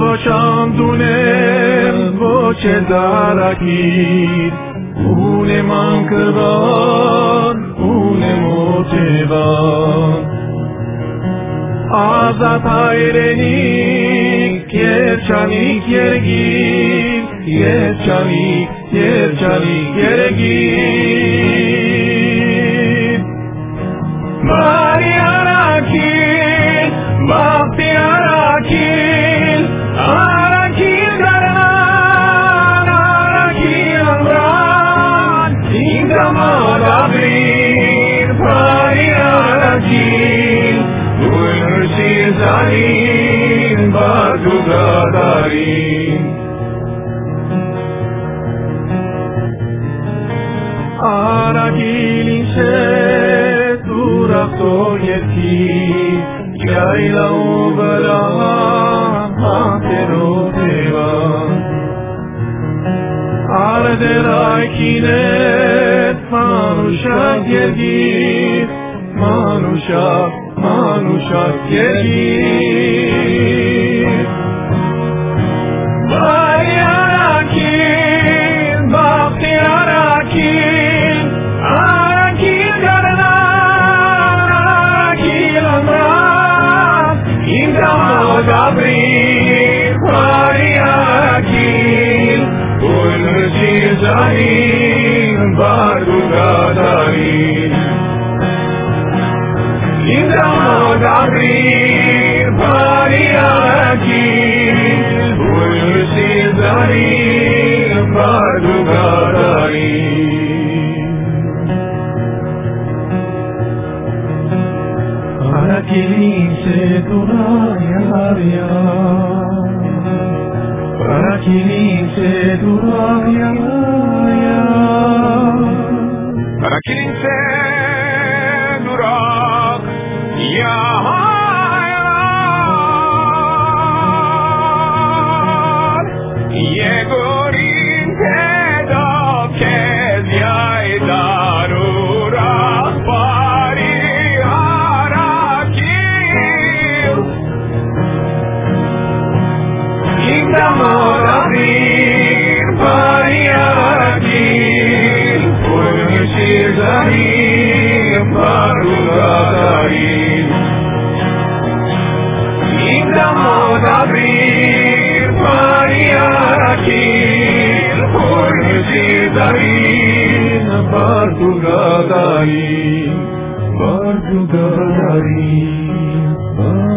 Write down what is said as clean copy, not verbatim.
Shantunem voce darachir, une mancavan, une motivan. Azatayrenik, yerchanik yergin, yerchanik yergin. Mariarakil, Bhakti Arakil, Arakil Garnan, Arakil Amran, Indamad Abrir, Mariarakil, Ulrshir Zarin, Badugadarin. Arakil inse, Turafto yetki, Yaila ubala, hatero teva. Arderai kinet, manusha yergit, manusha yergit. Mariarakil, Bhakti Arakil, Arakil Garnan, Arakil Amran, Indamad Abrir, Mariarakil, Ulrshir Zarin, Badugadarin. Indamad Abrir, Mariarakil, Ulrshir Zarin, Badugadarin. Arakilin se duraya arya, Arakilin se duraya arya, Arakilin se duraya arya, Yegorin teda kezya darura pari. Indamad Abrir, Mariarakil, Ulrshir Zarin, Badugadarin. Indamad Abrir, Mariarakil, Ulrshir Zarin, Badugadarin.